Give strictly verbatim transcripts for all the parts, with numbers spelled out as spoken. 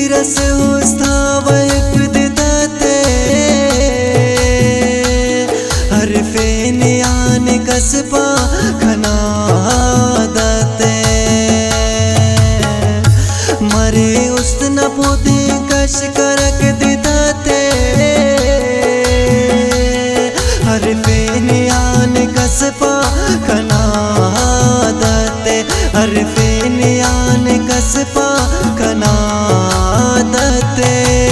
रस होस्ता वयक दिदाते हर फेन यान कसबा खना दाते मरे उस्तन पोते कश करक दिदाते हर फेन यान कसबा खना दाते हर फेन यान कसबा खना दाते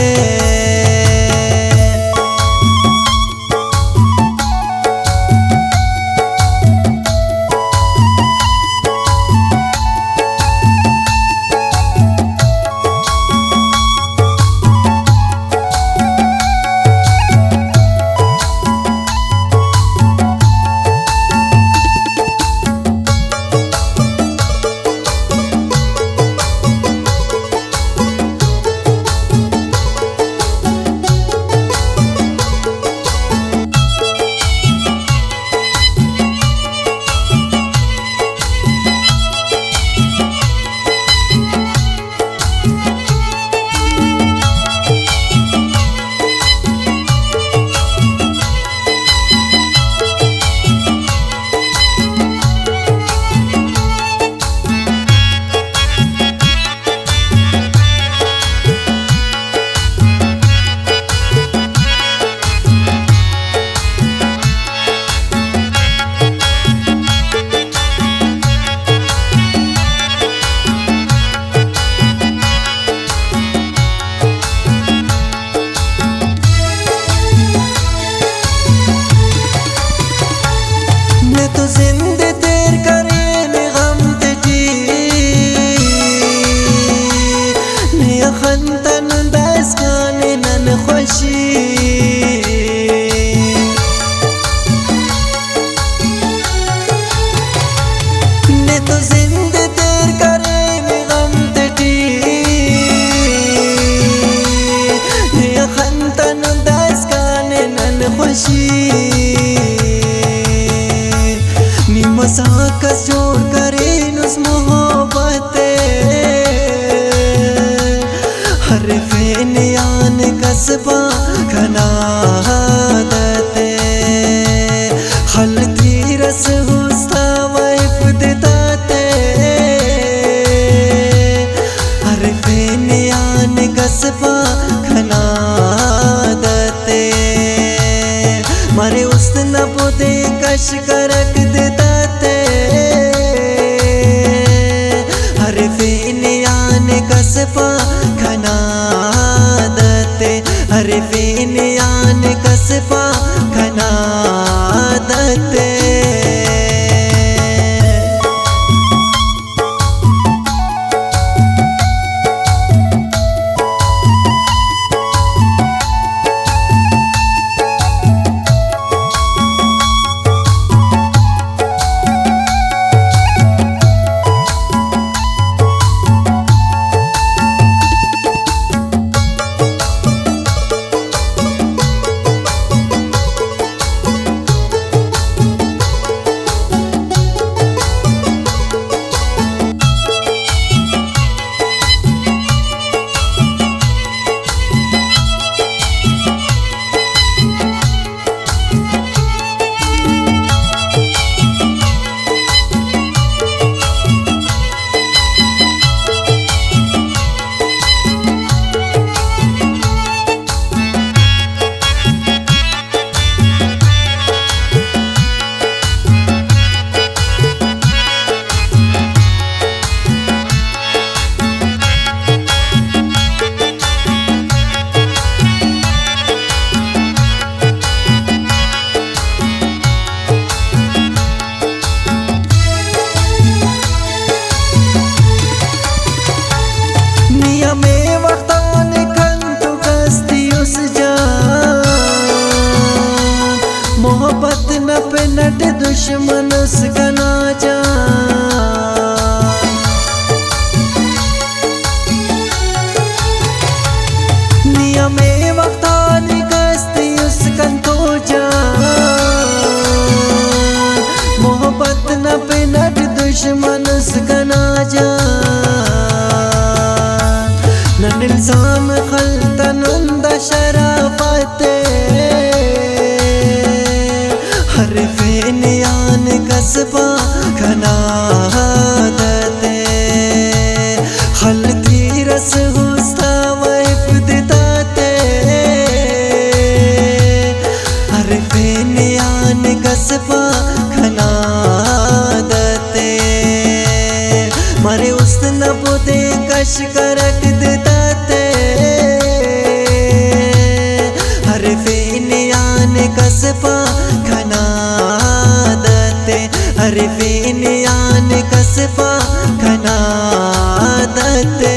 तो जिंदे तेर करेन गम तेजी ने खंतन बस खाने नन खुशी ने तो जिंदे तेर करेन गम तेजी ने खंतन बस खाने नन खुशी मसाकस जोड़ करे नुस मोहब्बते हर फेन यान कसबा खना दाते खलती रस होस्ता वैफ दिदाते हर फेन यान कसबा खना दाते मारे उस्त न पोते कश करक दिदाते हर फेन यान कसबा खना दाते हर फेन यान कसबा खना दाते मोहब्बत न पे नट दुश्मन उसका ना जान निया में वक्तान कस्ती उसका तो जान मोहब्बत न पे नट दुश्मन उसका ना जान नन الزام خلطن عند شرافته حرفين يعني كسبا كنادته خلقي رسوستا وإفدتاته حرفين يعني كسبا كنادته मारे उस नबुदे कश करक देते हर फेनियान कसबा खना दते हर फेनियान कसबा खना दते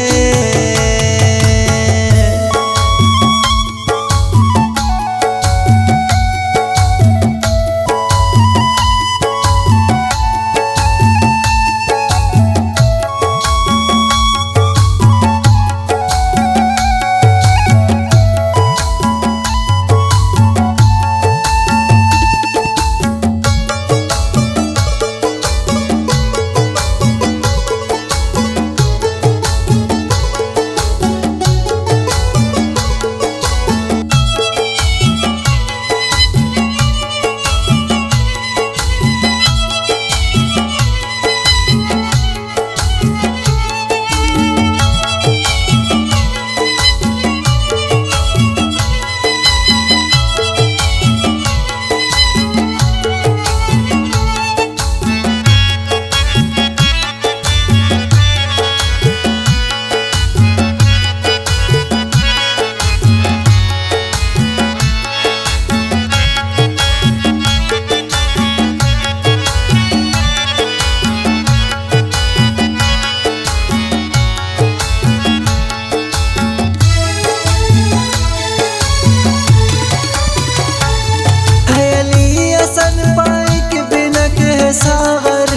सागर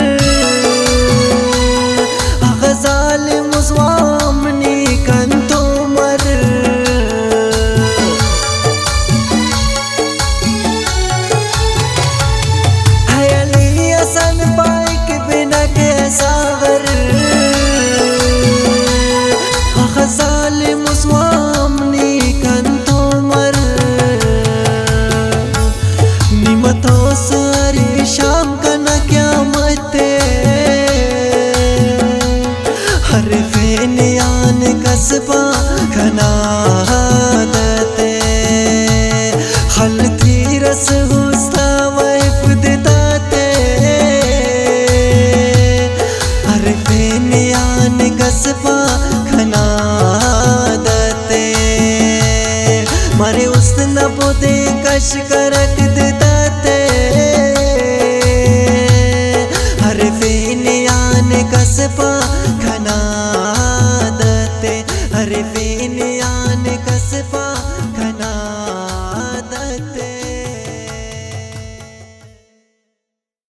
गजाल मुज़वामनी कंतो मर हयली असन बाइक बिना के सागर गजाल मुज़वामनी कंतो मर निमतों सारी शाम हर फेनियान कसबा खना